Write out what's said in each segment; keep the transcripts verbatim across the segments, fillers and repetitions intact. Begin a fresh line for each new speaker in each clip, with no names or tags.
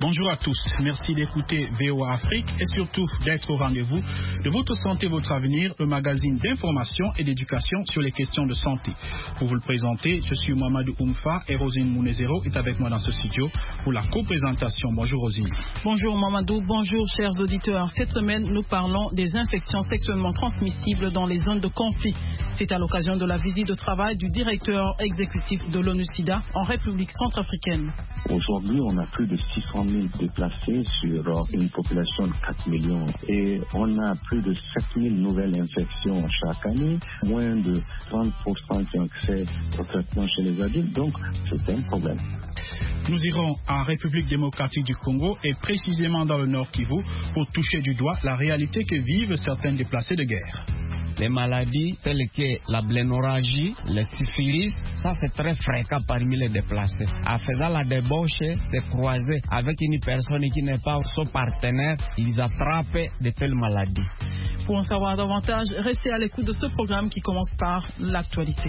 Bonjour à tous, merci d'écouter V O A Afrique et surtout d'être au rendez-vous de Votre Santé, Votre Avenir, le magazine d'information et d'éducation sur les questions de santé. Pour vous le présenter, je suis Mohamedou Oumfa et Rosine Mounezero est avec moi dans ce studio pour la co-présentation. Bonjour Rosine.
Bonjour Mohamedou, bonjour chers auditeurs. Cette semaine, nous parlons des infections sexuellement transmissibles dans les zones de conflit. C'est à l'occasion de la visite de travail du directeur exécutif de l'ONU-SIDA en République centrafricaine.
Aujourd'hui, on a plus de six cent mille déplacés sur une population de quatre millions et on a plus de sept mille nouvelles infections chaque année, moins de trente pour cent qui ont accès au traitement chez les adultes, donc c'est un problème.
Nous irons en République démocratique du Congo et précisément dans le Nord Kivu pour toucher du doigt la réalité que vivent certains déplacés de guerre.
Les maladies telles que la blénorragie, le syphilis, ça c'est très fréquent parmi les déplacés. En faisant la débauche, c'est croiser avec une personne qui n'est pas son partenaire, ils attrapent de telles maladies.
Pour en savoir davantage, restez à l'écoute de ce programme qui commence par l'actualité.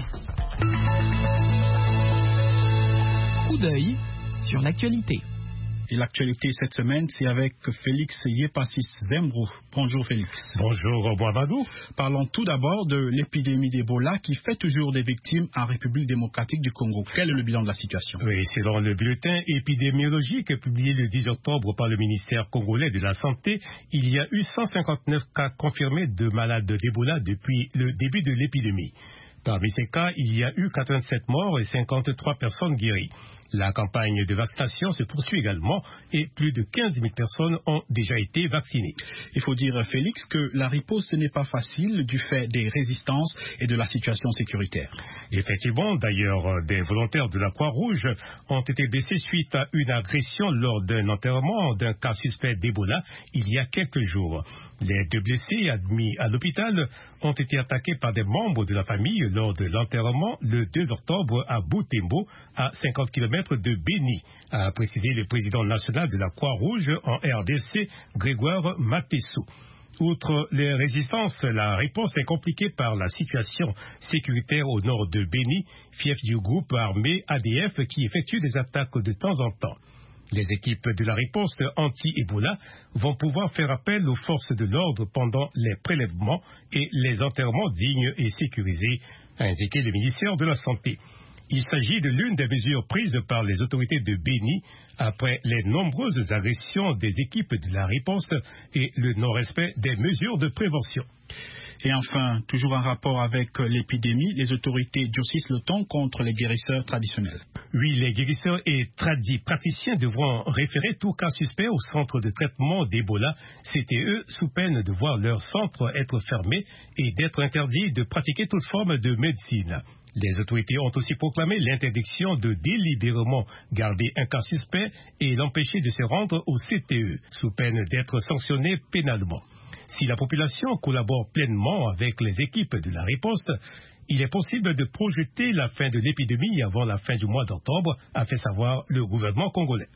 Coup d'œil sur l'actualité.
Et l'actualité cette semaine, c'est avec Félix Yepassis Zembrou. Bonjour Félix.
Bonjour Boabadou.
Parlons tout d'abord de l'épidémie d'Ebola qui fait toujours des victimes en République démocratique du Congo. Quel est le bilan de la situation?
Oui, selon le bulletin épidémiologique publié le dix octobre par le ministère congolais de la Santé, il y a eu cent cinquante-neuf cas confirmés de malades d'Ebola depuis le début de l'épidémie. Parmi ces cas, il y a eu quatre-vingt-sept morts et cinquante-trois personnes guéries. La campagne de vaccination se poursuit également et plus de quinze mille personnes ont déjà été vaccinées.
Il faut dire, Félix, que la riposte n'est pas facile du fait des résistances et de la situation sécuritaire.
Effectivement, d'ailleurs, des volontaires de la Croix-Rouge ont été blessés suite à une agression lors d'un enterrement d'un cas suspect d'Ebola il y a quelques jours. Les deux blessés admis à l'hôpital ont été attaqués par des membres de la famille lors de l'enterrement le deux octobre à Boutembo, à cinquante kilomètres de Béni, a précisé le président national de la Croix-Rouge en R D C, Grégoire Matessou. Outre les résistances, la réponse est compliquée par la situation sécuritaire au nord de Béni, fief du groupe armé A D F qui effectue des attaques de temps en temps. Les équipes de la riposte anti-Ebola vont pouvoir faire appel aux forces de l'ordre pendant les prélèvements et les enterrements dignes et sécurisés, a indiqué le ministère de la Santé. Il s'agit de l'une des mesures prises par les autorités de Béni après les nombreuses agressions des équipes de la riposte et le non-respect des mesures de prévention.
Et enfin, toujours en rapport avec l'épidémie, les autorités durcissent le ton contre les guérisseurs traditionnels.
Oui, les guérisseurs et tradis praticiens devront référer tout cas suspect au centre de traitement d'Ebola, C T E, sous peine de voir leur centre être fermé et d'être interdit de pratiquer toute forme de médecine. Les autorités ont aussi proclamé l'interdiction de délibérément garder un cas suspect et l'empêcher de se rendre au C T E, sous peine d'être sanctionné pénalement. Si la population collabore pleinement avec les équipes de la riposte, il est possible de projeter la fin de l'épidémie avant la fin du mois d'octobre, a fait savoir le gouvernement congolais.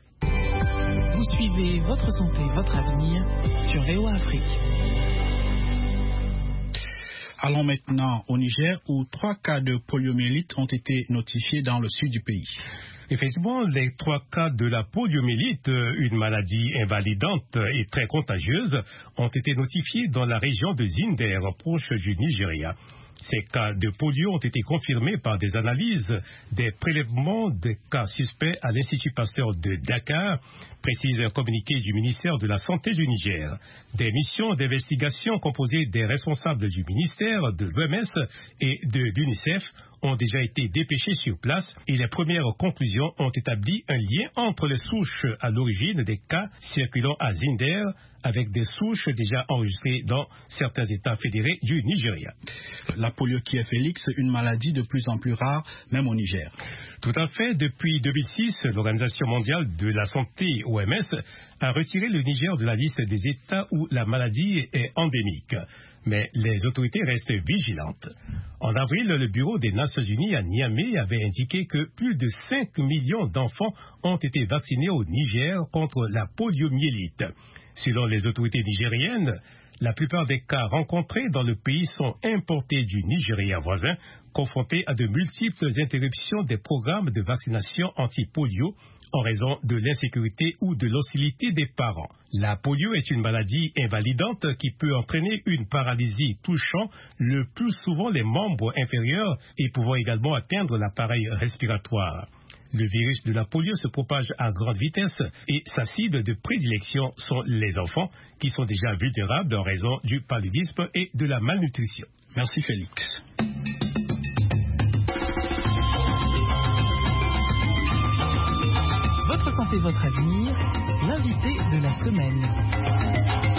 Vous suivez Votre Santé, Votre Avenir sur V O A Afrique.
Allons maintenant au Niger où trois cas de poliomyélite ont été notifiés dans le sud du pays.
Effectivement, les trois cas de la poliomyélite, une maladie invalidante et très contagieuse, ont été notifiés dans la région de Zinder, proche du Nigeria. Ces cas de polio ont été confirmés par des analyses des prélèvements des cas suspects à l'Institut Pasteur de Dakar, précise un communiqué du ministère de la Santé du Niger. Des missions d'investigation composées des responsables du ministère, de l'O M S et de l'UNICEF ont déjà été dépêchés sur place et les premières conclusions ont établi un lien entre les souches à l'origine des cas circulant à Zinder avec des souches déjà enregistrées dans certains États fédérés du Nigeria.
La polio qui est, Félix, une maladie de plus en plus rare, même au Niger.
Tout à fait. Depuis deux mille six, l'Organisation mondiale de la santé, O M S, a retiré le Niger de la liste des États où la maladie est endémique. Mais les autorités restent vigilantes. En avril, le Bureau des Nations Unies à Niamey avait indiqué que plus de cinq millions d'enfants ont été vaccinés au Niger contre la poliomyélite. Selon les autorités nigériennes, la plupart des cas rencontrés dans le pays sont importés du Nigeria voisin, confronté à de multiples interruptions des programmes de vaccination anti-polio en raison de l'insécurité ou de l'hostilité des parents. La polio est une maladie invalidante qui peut entraîner une paralysie touchant le plus souvent les membres inférieurs et pouvant également atteindre l'appareil respiratoire. Le virus de la polio se propage à grande vitesse et sa cible de prédilection sont les enfants qui sont déjà vulnérables en raison du paludisme et de la malnutrition.
Merci Félix.
Votre santé, votre avenir, l'invité de la semaine.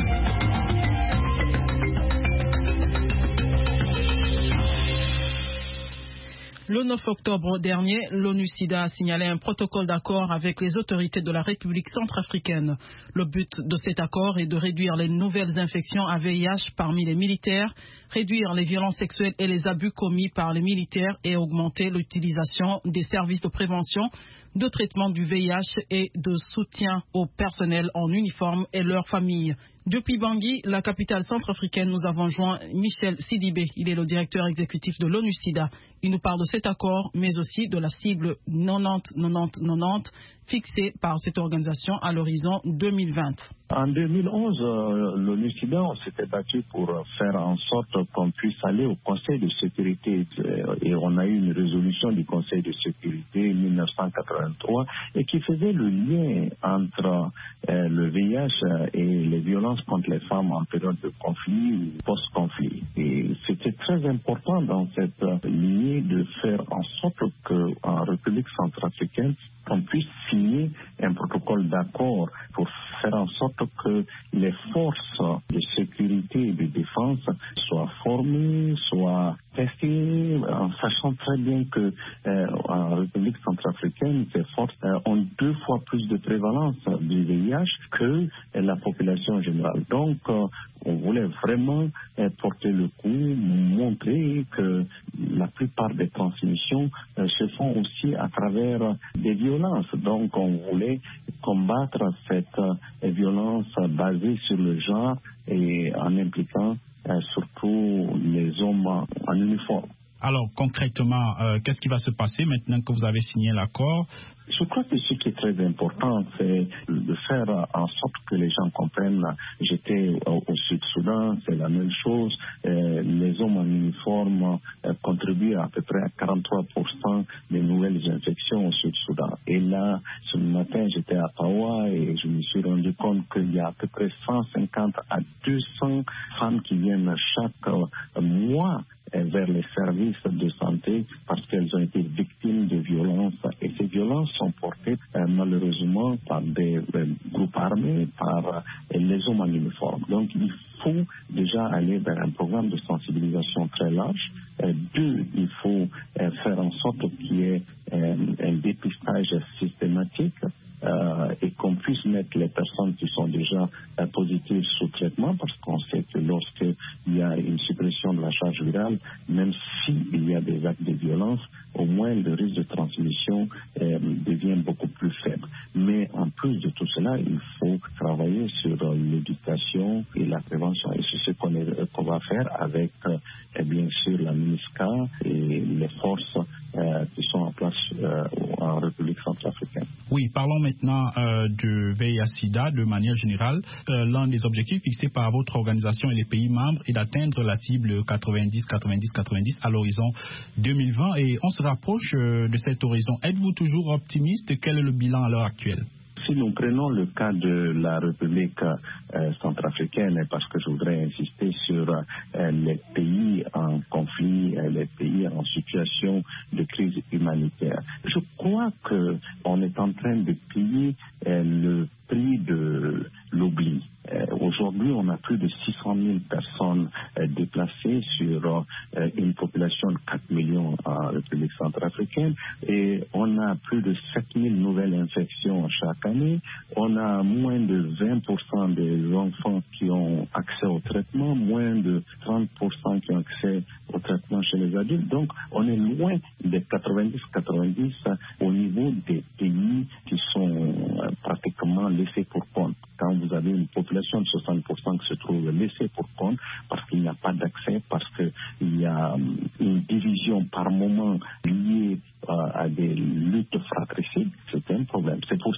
Le neuf octobre dernier, l'ONU-SIDA a signalé un protocole d'accord avec les autorités de la République centrafricaine. Le but de cet accord est de réduire les nouvelles infections à V I H parmi les militaires, réduire les violences sexuelles et les abus commis par les militaires et augmenter l'utilisation des services de prévention, de traitement du V I H et de soutien au personnel en uniforme et leurs familles. Depuis Bangui, la capitale centrafricaine, nous avons joint Michel Sidibé. Il est le directeur exécutif de l'ONU-SIDA. Il nous parle de cet accord, mais aussi de la cible quatre-vingt-dix quatre-vingt-dix quatre-vingt-dix fixée par cette organisation à l'horizon deux mille vingt.
En deux mille onze, euh, l'ONU-SIDA, on s'était battu pour faire en sorte qu'on puisse aller au Conseil de sécurité. Euh, et on a eu une résolution du Conseil de sécurité mille neuf cent quatre-vingt-trois et qui faisait le lien entre euh, le V I H et les violences contre les femmes en période de conflit ou post-conflit. Et c'était très important dans cette lignée de faire en sorte qu'en République centrafricaine, on puisse signer un protocole d'accord pour faire en sorte que les forces de sécurité et de défense soient formées, soient testées, en sachant très bien que euh, en République centrafricaine, ces forces euh, ont deux fois plus de prévalence du V I H que euh, la population générale. Donc, euh, on voulait vraiment euh, porter le coup, montrer que la plupart des transmissions euh, se font aussi à travers des violences. Donc, on voulait combattre cette euh, violence basée sur le genre et en impliquant euh, surtout les hommes en uniforme.
Alors, concrètement, euh, qu'est-ce qui va se passer maintenant que vous avez signé l'accord?
Je crois que ce qui est très important, c'est de faire en sorte que les gens comprennent. J'étais au, au Sud-Soudan, c'est la même chose. Euh, les hommes en uniforme euh, contribuent à peu près à quarante-trois pour cent des nouvelles infections au Sud-Soudan. Et là, ce matin, j'étais à Pawa et je me suis rendu compte qu'il y a à peu près cent cinquante à deux cents femmes qui viennent chaque euh, mois vers les services de santé parce qu'elles ont été victimes de violences. Et ces violences sont portées euh, malheureusement par des euh, groupes armés, par euh, les hommes en uniforme. Donc il faut déjà aller vers un programme de sensibilisation très large. Euh, deux, il faut euh, faire en sorte qu'il y ait euh, un dépistage systématique. Euh, et qu'on puisse mettre les personnes qui sont déjà euh, positives sous traitement, parce qu'on sait que lorsqu'il y a une suppression de la charge virale, même s'il y a des actes de violence, au moins le risque de transmission euh, devient beaucoup plus faible. Mais en plus de tout cela, il faut travailler sur euh, l'éducation et la prévention. Et c'est ce qu'on, est, qu'on va faire avec euh, bien sûr la MINUSCA et les forces euh, qui sont en place euh, en République centrafricaine.
Oui, parlons maintenant euh, du V I H-Sida de manière générale. Euh, l'un des objectifs fixés par votre organisation et les pays membres est d'atteindre la cible quatre-vingt-dix quatre-vingt-dix quatre-vingt-dix à l'horizon deux mille vingt et on se rapproche euh, de cet horizon. Êtes-vous toujours optimiste? Quel est le bilan à l'heure actuelle?
Si nous prenons le cas de la République euh, centrafricaine, parce que je voudrais insister sur euh, les pays en conflit, euh, les pays en situation de crise humanitaire, je crois qu'on est en train de payer euh, le prix de l'oubli. Euh, aujourd'hui, on a plus de six cent mille personnes euh, déplacées sur euh, une population de quatre millions en République centrafricaine et on a plus de sept mille nouvelles infections chaque année. On a moins de vingt pour cent des enfants qui ont accès au traitement, moins de trente pour cent qui ont accès au traitement chez les adultes. Donc, on est loin des quatre-vingt-dix quatre-vingt-dix au niveau des pays qui sont euh, pratiquement laissés pour compte. Quand vous avez une population de soixante pour cent qui se trouve laissée pour compte parce qu'il n'y a pas d'accès, parce qu'il y a une division par moment liée euh, à des luttes fratricides, c'est un problème. C'est pour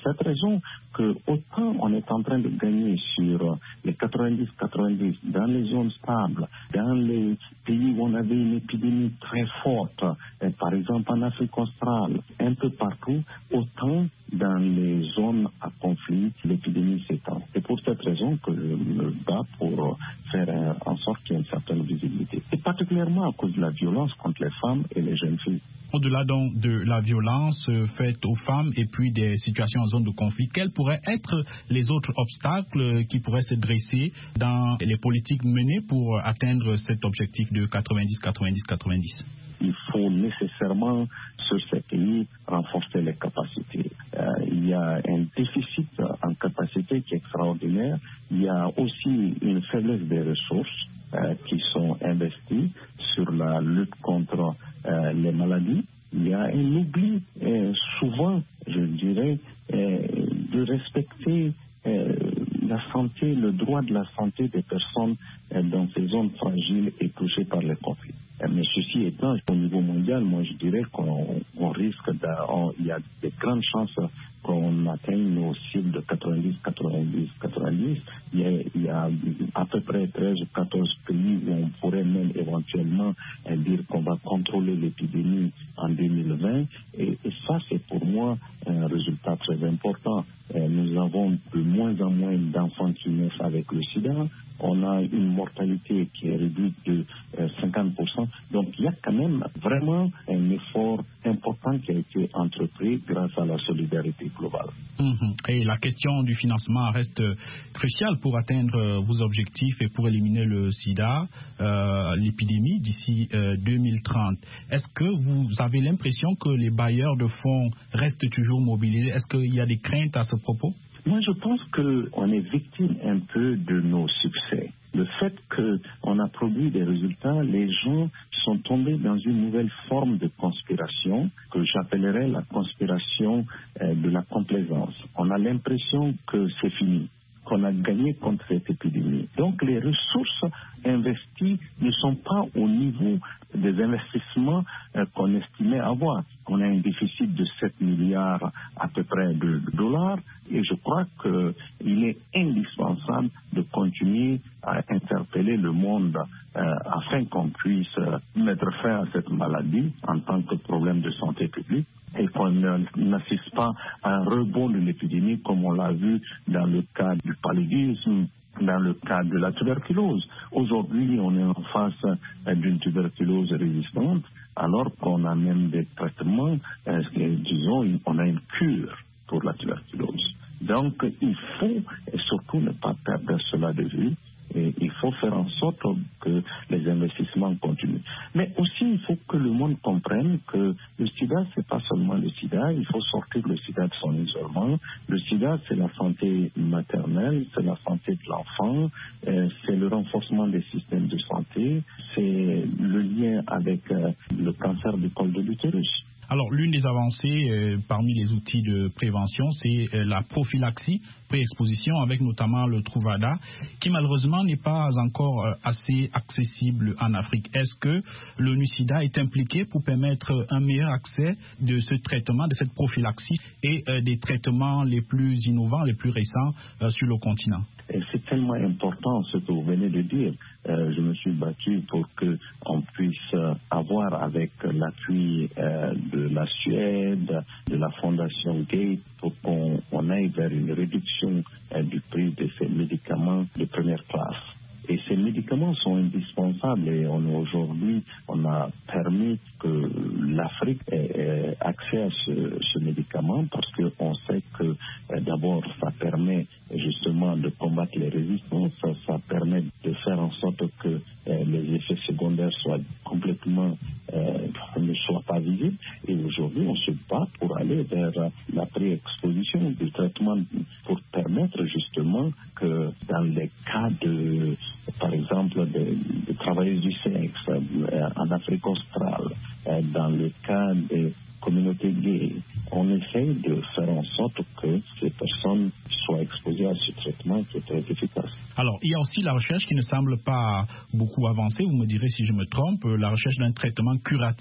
cette raison que autant on est en train de gagner sur les quatre-vingt-dix quatre-vingt-dix dans les zones stables, dans les pays où on avait une épidémie très forte, par exemple en Afrique australe, un peu partout, autant dans les zones à conflit, l'épidémie s'étend. C'est pour cette raison que je me bats pour faire en sorte qu'il y ait une certaine visibilité. Et particulièrement à cause de la violence contre les femmes et les jeunes filles.
Au-delà donc de la violence faite aux femmes et puis des situations en zone de conflit, quels pourraient être les autres obstacles qui pourraient se dresser dans les politiques menées pour atteindre cet objectif de quatre-vingt-dix quatre-vingt-dix quatre-vingt-dix?
Il faut nécessairement, sur ces pays, renforcer les capacités. Euh, il y a un déficit en capacité qui est extraordinaire. Il y a aussi une faiblesse des ressources euh, qui sont investies sur la lutte contre euh, les maladies. Il y a un oubli, euh, souvent, je dirais, euh, de respecter euh, la santé, le droit de la santé des personnes euh, dans ces zones fragiles et touchées par les conflits. Mais ceci étant, au niveau mondial, moi je dirais qu'on on risque, il y a de grandes chances qu'on atteigne nos cibles de quatre-vingt-dix quatre-vingt-dix quatre-vingt-dix. Il y a, il y a à peu près treize ou quatorze pays où on pourrait même éventuellement euh, dire qu'on va contrôler l'épidémie en deux mille vingt. Et, et ça, c'est pour moi un résultat très important. Euh, nous avons de moins en moins d'enfants qui naissent avec le sida. On a une mortalité qui est réduite de euh, cinquante pour cent. Donc il y a quand même vraiment un effort important qui a été entrepris grâce à la solidarité globale.
Mmh. Et la question du financement reste cruciale pour atteindre vos objectifs et pour éliminer le sida, euh, l'épidémie d'ici euh, deux mille trente. Est-ce que vous avez l'impression que les bailleurs de fonds restent toujours mobilisés? Est-ce qu'il y a des craintes à ce propos?
Moi, je pense qu'on est victime un peu de nos succès. Le fait qu'on a produit des résultats, les gens sont tombés dans une nouvelle forme de conspiration que j'appellerais la conspiration euh, de la complaisance. On a l'impression que c'est fini, qu'on a gagné contre cette épidémie. Donc les ressources investies ne sont pas au niveau des investissements euh, qu'on estimait avoir. On a un déficit de sept milliards à peu près de dollars et je crois qu'il est indispensable de continuer à interpeller le monde euh, afin qu'on puisse euh, mettre fin à cette maladie en tant que problème de santé publique et qu'on n'assiste pas à un rebond de l'épidémie comme on l'a vu dans le cas du paludisme, dans le cas de la tuberculose. Aujourd'hui, on est en face euh, d'une tuberculose résistante, alors qu'on a même des traitements, euh, disons, on a une cure pour la tuberculose. Donc, il faut et surtout ne pas perdre cela de vue. Et il faut faire en sorte que les investissements continuent. Mais aussi, il faut que le monde comprenne que le sida, c'est pas seulement le sida. Il faut sortir le sida de son isolement. Le sida, c'est la santé maternelle, c'est la santé de l'enfant, euh, c'est le renforcement des systèmes de santé, c'est le lien avec euh, le cancer du col de l'utérus.
Alors, l'une des avancées euh, parmi les outils de prévention, c'est euh, la prophylaxie, pré-exposition, avec notamment le Truvada, qui malheureusement n'est pas encore euh, assez accessible en Afrique. Est-ce que l'ONU-SIDA est impliqué pour permettre un meilleur accès de ce traitement, de cette prophylaxie et euh, des traitements les plus innovants, les plus récents euh, sur le continent?
Et c'est tellement important ce que vous venez de dire. Euh, je me suis battu pour qu'on puisse avoir avec l'appui euh, de la Suède, de la Fondation Gates, pour qu'on on aille vers une réduction euh, du prix de ces médicaments de première classe. Et ces médicaments sont indispensables et on, aujourd'hui, on a permis que l'Afrique ait accès à ce, ce médicament parce qu'on sait que euh, d'abord, ça permet justement de combattre les résistances, ça, ça permet de faire en sorte que euh, les effets secondaires soient complètement, euh, ne soient pas visibles. Et aujourd'hui, on se bat pour aller vers la pré-exposition du traitement pour permettre justement que dans les cas de par exemple, des de travailleuses du sexe euh, en Afrique australe, euh, dans le cas des communautés gays, on essaye de faire en sorte que ces personnes soient exposées à ce traitement qui est très efficace.
Alors, il y a aussi la recherche qui ne semble pas beaucoup avancée, vous me direz si je me trompe, la recherche d'un traitement curatif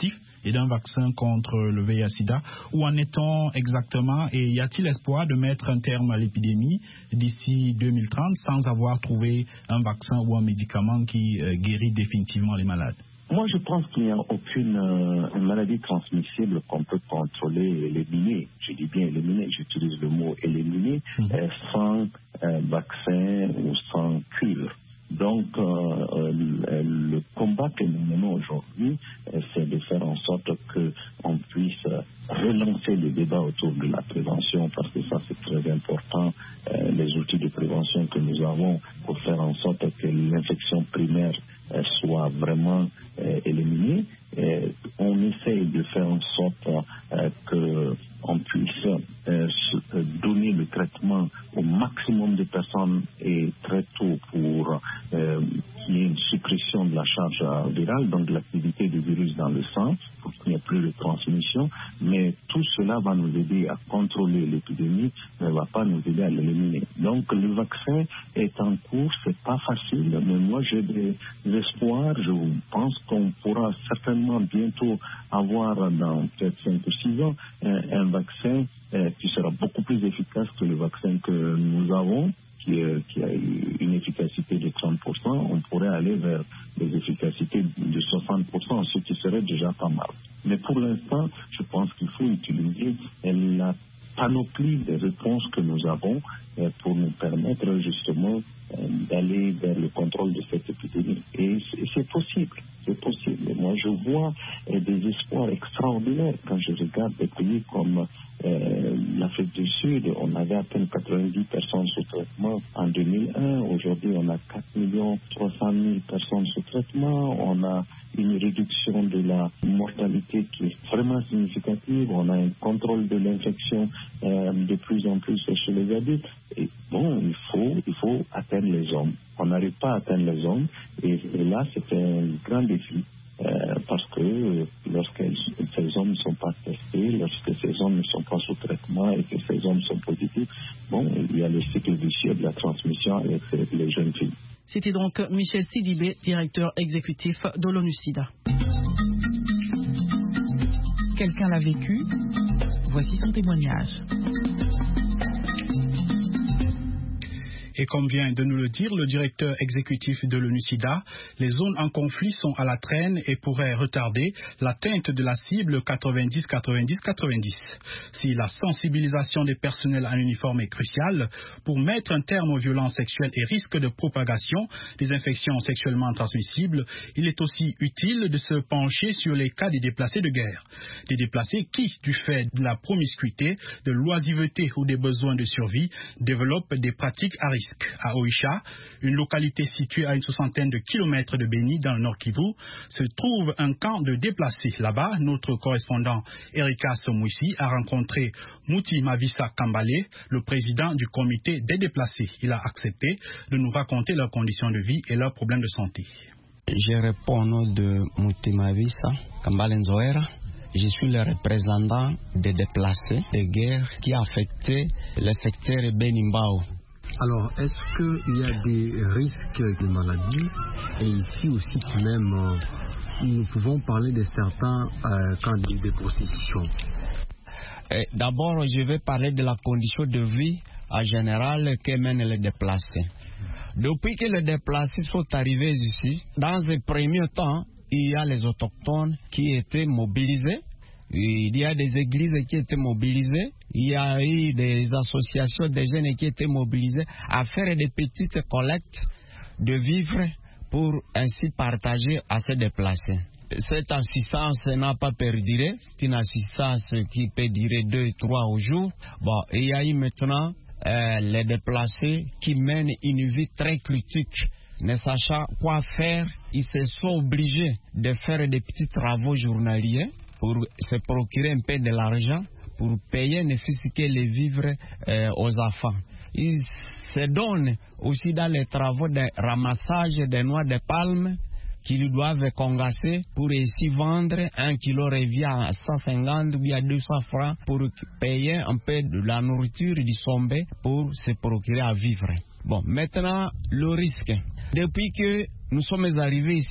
et d'un vaccin contre le V I H-Sida. Où en est-on exactement et y a-t-il espoir de mettre un terme à l'épidémie d'ici deux mille trente sans avoir trouvé un vaccin ou un médicament qui euh, guérit définitivement les malades?
Moi, je pense qu'il n'y a aucune euh, maladie transmissible qu'on peut contrôler et éliminer. Je dis bien éliminer, j'utilise le mot éliminer, mmh. euh, sans euh, vaccin ou sans cure. Donc, euh, le, le combat que nous menons aujourd'hui, euh, c'est de faire en sorte qu'on puisse relancer le débat autour de la prévention, parce que ça, c'est très important, euh, les outils de prévention que nous avons pour faire en sorte que l'infection primaire euh, soit vraiment euh, éliminée. Et on essaye de faire en sorte euh, qu'on puisse euh, donner le traitement au maximum de personnes et très tôt pour euh, qu'il y ait une suppression de la charge virale, donc de l'activité du virus dans le sang, pour qu'il n'y ait plus de transmission. Mais tout cela va nous aider à contrôler l'épidémie, mais ne va pas nous aider à l'éliminer. Donc le vaccin est en cours, c'est pas facile, mais moi j'ai des espoirs. Je pense qu'on pourra certainement bientôt avoir dans peut-être cinq ou six ans un, un vaccin euh, qui sera beaucoup plus efficace que le vaccin que nous avons, qui, euh, qui a une efficacité de trente pour cent. On pourrait aller vers des efficacités de soixante pour cent, ce qui serait déjà pas mal. Mais pour l'instant, je pense qu'il faut utiliser la panoplie des réponses que nous avons euh, pour nous permettre justement euh, d'aller vers le contrôle de cette épidémie. Et c'est, c'est possible, c'est possible. Et moi, je vois euh, des espoirs extraordinaires quand je regarde des pays comme euh, l'Afrique du Sud. On avait à peine quatre-vingt-dix personnes sous traitement en deux mille un. Aujourd'hui, on a quatre millions trois cent mille personnes sous traitement. On a une réduction de la mortalité qui est vraiment significative. On a un contrôle de l'infection euh, de plus en plus chez les adultes. Et bon, il faut, il faut atteindre les hommes. On n'arrive pas à atteindre les hommes. Et, et là, c'est un grand défi. Euh, parce que euh, lorsque ces hommes ne sont pas testés, lorsque ces hommes ne sont pas sous traitement et que ces hommes sont positifs, bon, il y a le cycle vicieux de la transmission avec les jeunes filles.
C'était donc Michel Sidibé, directeur exécutif de l'ONU-Sida.
Quelqu'un l'a vécu, voici son témoignage.
Et comme vient de nous le dire le directeur exécutif de l'ONU-Sida, les zones en conflit sont à la traîne et pourraient retarder l'atteinte de la cible quatre-vingt-dix quatre-vingt-dix quatre-vingt-dix. Si la sensibilisation des personnels en uniforme est cruciale pour mettre un terme aux violences sexuelles et risques de propagation des infections sexuellement transmissibles, il est aussi utile de se pencher sur les cas des déplacés de guerre. Des déplacés qui, du fait de la promiscuité, de l'oisiveté ou des besoins de survie, développent des pratiques à risque. À Oicha, une localité située à une soixantaine de kilomètres de Béni dans le Nord Kivu, se trouve un camp de déplacés. Là-bas, notre correspondant Erika Somouissi a rencontré Mouti Mavisa Kambale, le président du comité des déplacés. Il a accepté de nous raconter leurs conditions de vie et leurs problèmes de santé.
Je réponds au nom de Mouti Mavisa Kambale Nzoera. Je suis le représentant des déplacés de guerre qui a affecté le secteur Benimbao.
Alors, est-ce qu'il y a des risques de maladie? Et ici aussi, tout même, euh, nous pouvons parler de certains euh, cas de, de prostitution.
Et d'abord, je vais parler de la condition de vie en général que mènent les déplacés. Depuis que les déplacés sont arrivés ici, dans un premier temps, il y a les autochtones qui étaient mobilisés. Il y a des églises qui étaient mobilisées, il y a eu des associations de jeunes qui étaient mobilisées à faire des petites collectes de vivres pour ainsi partager à ces déplacés. Cette assistance n'a pas perduré, c'est une assistance qui peut durer deux, trois jours. Bon, il y a eu maintenant euh, les déplacés qui mènent une vie très critique. Ne sachant quoi faire, ils se sont obligés de faire des petits travaux journaliers pour se procurer un peu de l'argent, pour payer ne fût-ce que les vivres euh, aux enfants. Ils se donnent aussi dans les travaux de ramassage des noix de palme qu'ils doivent congasser pour ici vendre. Un kilo revient à cent cinquante ou bien deux cents francs pour payer un peu de la nourriture du sombé pour se procurer à vivre. Bon, maintenant, le risque. Depuis que nous sommes arrivés ici,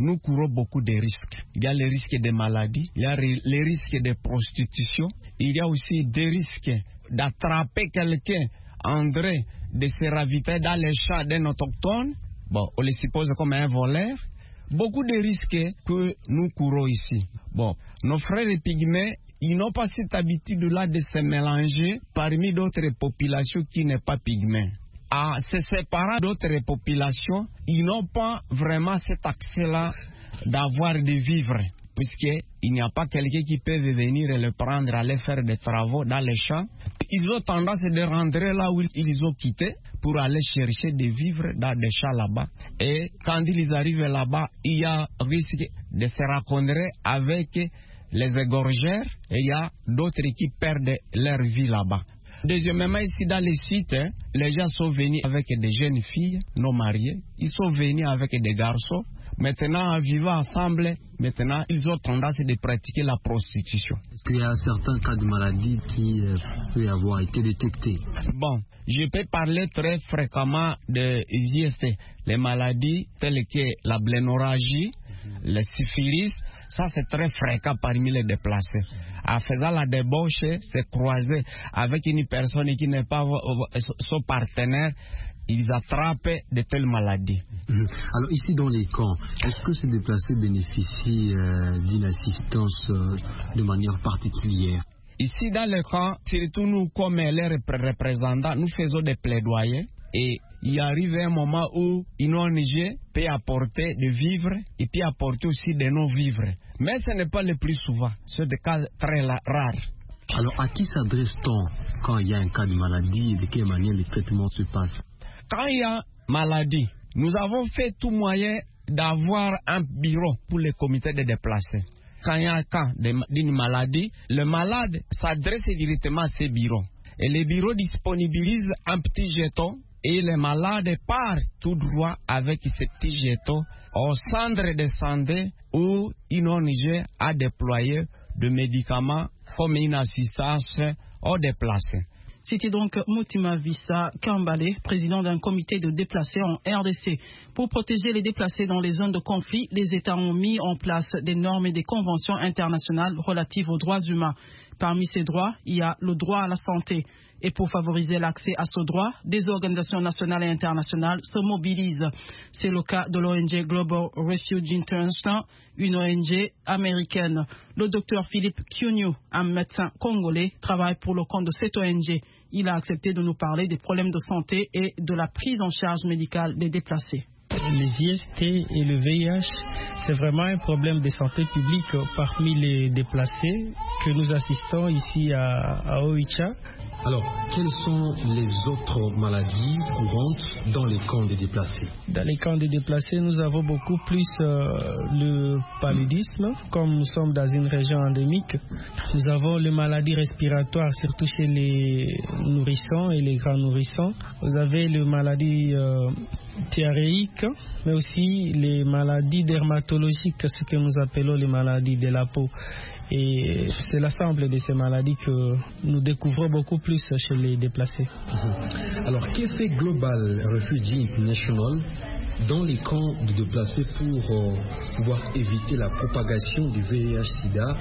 nous courons beaucoup de risques. Il y a les risques de maladies, il y a les risques de prostitution, il y a aussi des risques d'attraper quelqu'un en train de se ravitailler dans les champs d'un autochtone. Bon, on le suppose comme un voleur. Beaucoup de risques que nous courons ici. Bon, nos frères et pygmées, ils n'ont pas cette habitude-là de se mélanger parmi d'autres populations qui n'est pas pygmées. À se séparer d'autres populations, ils n'ont pas vraiment cet accès-là d'avoir des vivres, puisqu'il n'y a pas quelqu'un qui peut venir et le prendre, aller faire des travaux dans les champs. Ils ont tendance de rentrer là où ils ont quitté pour aller chercher des vivres dans des champs là-bas. Et quand ils arrivent là-bas, il y a risque de se rencontrer avec les égorgeurs et il y a d'autres qui perdent leur vie là-bas. Deuxièmement, ici dans les sites, hein, les gens sont venus avec des jeunes filles non mariées, ils sont venus avec des garçons. Maintenant, en vivant ensemble, maintenant, ils ont tendance à pratiquer la prostitution.
Est-ce qu'il y a certains cas de maladie qui euh, peuvent avoir été détectés?
Bon, je peux parler très fréquemment de I S T, les maladies telles que la blénorragie, mm-hmm. le syphilis. Ça, c'est très fréquent parmi les déplacés. En faisant la débauche, c'est croiser avec une personne qui n'est pas son partenaire, ils attrapent de telles maladies.
Mmh. Alors ici dans les camps, est-ce que ces déplacés bénéficient euh, d'une assistance euh, de manière particulière?
Ici dans les camps, surtout nous comme les représentants, nous faisons des plaidoyers et il arrive un moment où une O N G peut apporter des vivres et peut apporter aussi des non-vivres. Mais ce n'est pas le plus souvent, c'est des cas très rares.
Alors à qui s'adresse-t-on quand il y a un cas de maladie et de quelle manière les traitements se passent?
Quand il y a maladie, nous avons fait tout moyen d'avoir un bureau pour les comités de déplacés. Quand il y a un cas d'une maladie, le malade s'adresse directement à ces bureaux. Et les bureaux disponibilisent un petit jeton et les malades partent tout droit avec ces petits jetons au centre de santé où une O N G a déployé des médicaments comme une assistance aux déplacés.
C'était donc Mutima Vissa Kambale, président d'un comité de déplacés en R D C. Pour protéger les déplacés dans les zones de conflit, les États ont mis en place des normes et des conventions internationales relatives aux droits humains. Parmi ces droits, il y a le droit à la santé. Et pour favoriser l'accès à ce droit, des organisations nationales et internationales se mobilisent. C'est le cas de l'O N G Global Refuge International, une O N G américaine. Le docteur Philippe Kyunyu, un médecin congolais, travaille pour le compte de cette O N G. Il a accepté de nous parler des problèmes de santé et de la prise en charge médicale des déplacés.
Les I S T et le V I H, c'est vraiment un problème de santé publique parmi les déplacés que nous assistons ici à, à Oicha.
Alors, quelles sont les autres maladies courantes dans les camps de déplacés?
Dans les camps de déplacés, nous avons beaucoup plus euh, le paludisme, comme nous sommes dans une région endémique. Nous avons les maladies respiratoires, surtout chez les nourrissons et les grands nourrissons. Vous avez les maladies euh, diarrhéiques, mais aussi les maladies dermatologiques, ce que nous appelons les maladies de la peau. Et c'est l'ensemble de ces maladies que nous découvrons beaucoup plus chez les déplacés.
Alors, qu'est-ce que Global Refugee International dans les camps de déplacés pour euh, pouvoir éviter la propagation du V I H sida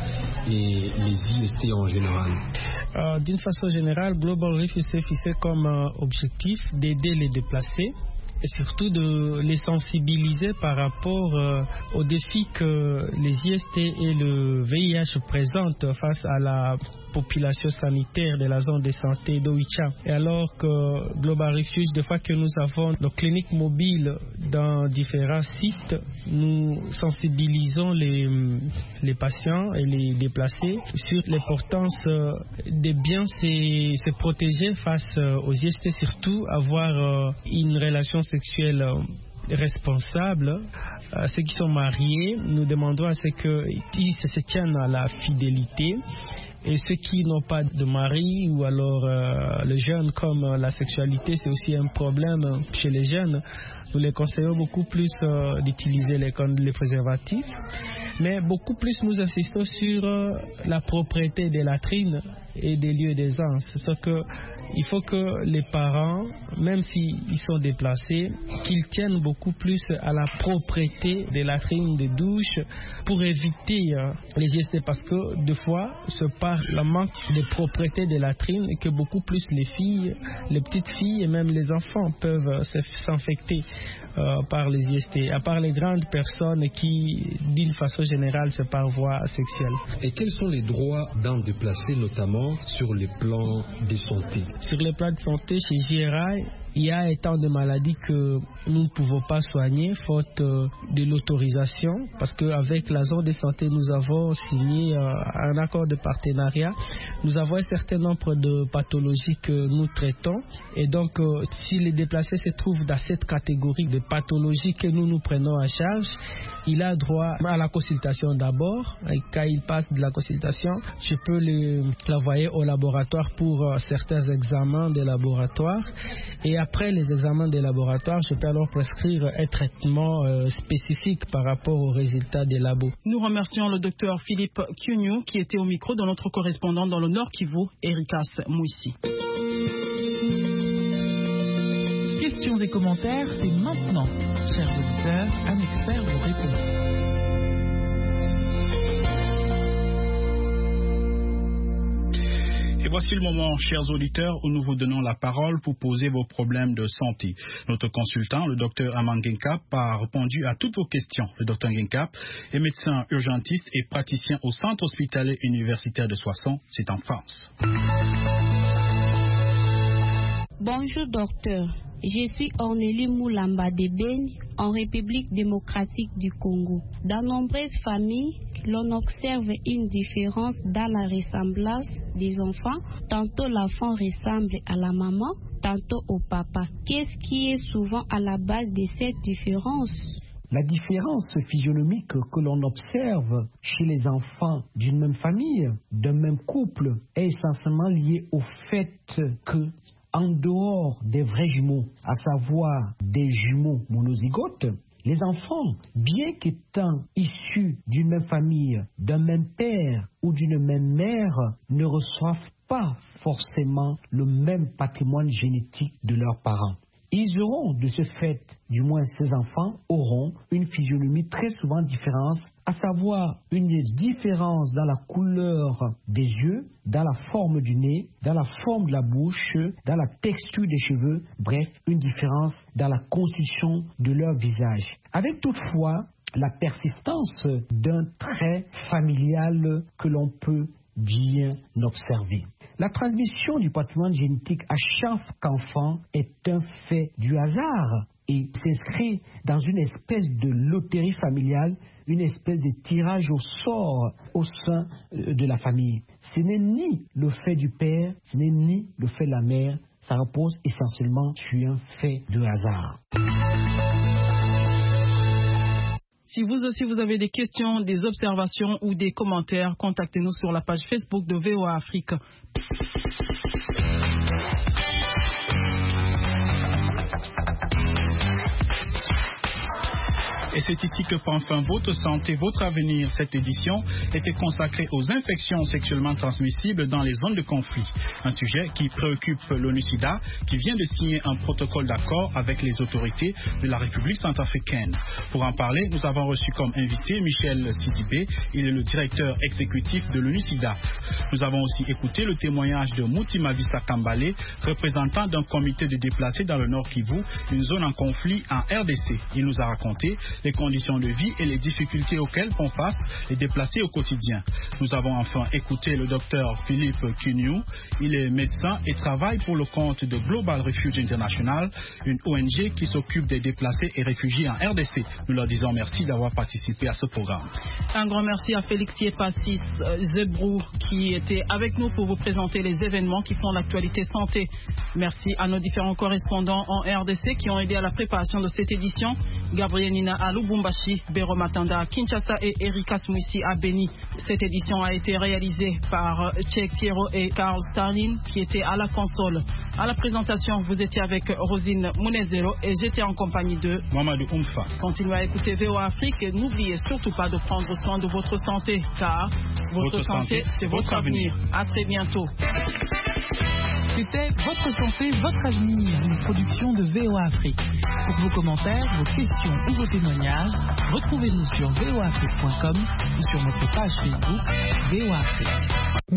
et les I S T en général?
euh, D'une façon générale, Global Refugee s'est fixé comme euh, objectif d'aider les déplacés et surtout de les sensibiliser par rapport euh, aux défis que les I S T et le V I H présentent face à la population sanitaire de la zone de santé d'Oicha. Et alors que Global Refuge, des fois que nous avons nos cliniques mobiles dans différents sites, nous sensibilisons les, les patients et les déplacés sur l'importance de bien se, se protéger face aux I S T, surtout avoir une relation sexuelle responsables. À ceux qui sont mariés, nous demandons à ceux qui se tiennent à la fidélité. Et ceux qui n'ont pas de mari ou alors euh, les jeunes, comme euh, la sexualité, c'est aussi un problème chez les jeunes. Nous les conseillons beaucoup plus euh, d'utiliser les, les préservatifs. Mais beaucoup plus nous insistons sur euh, la propreté des latrines et des lieux d'aisance. C'est que Il faut que les parents, même s'ils sont déplacés, qu'ils tiennent beaucoup plus à la propreté des latrines, des douches, pour éviter euh, les I S T, parce que deux fois, ce par le manque de propreté des latrines que beaucoup plus les filles, les petites filles et même les enfants peuvent s'infecter euh, par les I S T, à part les grandes personnes qui, d'une façon générale, c'est par voie sexuelle.
Et quels sont les droits d'un déplacé, notamment sur les plans de santé?
Sur les plans de santé, chez J R I, il y a autant de maladies que nous ne pouvons pas soigner faute euh, de l'autorisation, parce qu'avec la zone de santé, nous avons signé euh, un accord de partenariat. Nous avons un certain nombre de pathologies que nous traitons, et donc euh, si les déplacés se trouvent dans cette catégorie de pathologies que nous nous prenons en charge, il a droit à la consultation d'abord, et quand il passe de la consultation, je peux l'envoyer au laboratoire pour euh, certains examens de laboratoire, et après les examens des laboratoires, je peux alors prescrire un traitement euh, spécifique par rapport aux résultats des labos.
Nous remercions le docteur Philippe Kyuniu qui était au micro de notre correspondant dans le Nord Kivu, Erikas Mouissi.
Questions et commentaires, c'est maintenant. Chers auditeurs, un expert vous répond.
Et voici le moment, chers auditeurs, où nous vous donnons la parole pour poser vos problèmes de santé. Notre consultant, le docteur Aman Genkap, a répondu à toutes vos questions. Le docteur Genkap est médecin urgentiste et praticien au centre hospitalier universitaire de Soissons, c'est en France.
Bonjour docteur, je suis Ornélie Moulamba de Beigne, en République démocratique du Congo. Dans nombreuses familles, l'on observe une différence dans la ressemblance des enfants. Tantôt l'enfant ressemble à la maman, tantôt au papa. Qu'est-ce qui est souvent à la base de cette différence?
La différence physionomique que l'on observe chez les enfants d'une même famille, d'un même couple, est essentiellement liée au fait que, en dehors des vrais jumeaux, à savoir des jumeaux monozygotes, les enfants, bien qu'étant issus d'une même famille, d'un même père ou d'une même mère, ne reçoivent pas forcément le même patrimoine génétique de leurs parents. Ils auront, de ce fait, du moins ces enfants, auront une physionomie très souvent différente, à savoir une différence dans la couleur des yeux, dans la forme du nez, dans la forme de la bouche, dans la texture des cheveux, bref, une différence dans la constitution de leur visage. Avec toutefois la persistance d'un trait familial que l'on peut bien observer. La transmission du patrimoine génétique à chaque enfant est un fait du hasard et s'inscrit dans une espèce de loterie familiale, une espèce de tirage au sort au sein de la famille. Ce n'est ni le fait du père, ce n'est ni le fait de la mère, ça repose essentiellement sur un fait de hasard.
Si vous aussi vous avez des questions, des observations ou des commentaires, contactez-nous sur la page Facebook de V O A Afrique.
Et c'est ici que prend fin votre santé, votre avenir. Cette édition était consacrée aux infections sexuellement transmissibles dans les zones de conflit. Un sujet qui préoccupe l'ONU-SIDA, qui vient de signer un protocole d'accord avec les autorités de la République centrafricaine. Pour en parler, nous avons reçu comme invité Michel Sidibé. Il est le directeur exécutif de l'ONU-SIDA. Nous avons aussi écouté le témoignage de Mouti Mavisa Kambale, représentant d'un comité de déplacés dans le Nord Kivu, une zone en conflit en R D C. Il nous a raconté les conditions de vie et les difficultés auxquelles font face les déplacés au quotidien. Nous avons enfin écouté le docteur Philippe Kyuniu. Il est médecin et travaille pour le compte de Global Refuge International, une O N G qui s'occupe des déplacés et réfugiés en R D C. Nous leur disons merci d'avoir participé à ce programme.
Un grand merci à Félix Passis Zebrou qui était avec nous pour vous présenter les événements qui font l'actualité santé. Merci à nos différents correspondants en R D C qui ont aidé à la préparation de cette édition. Gabriel Nina à Lubumbashi, Béro Matanda à Kinshasa et Erika Smouissi à Beni. Cette édition a été réalisée par Tchèque Thierro et Carl Starlin qui étaient à la console. À la présentation, vous étiez avec Rosine Mounezero et j'étais en compagnie de
Mamadou Oumfa.
Continuez à écouter V O A Afrique et n'oubliez surtout pas de prendre soin de votre santé car votre, votre santé, santé c'est votre avenir. avenir. À très bientôt.
C'était Votre santé, votre avenir, une production de V O A Afrique. Pour vos commentaires, vos questions ou vos témoignages, retrouvez-nous sur v o afrique point com ou sur notre page Facebook V O A Afrique.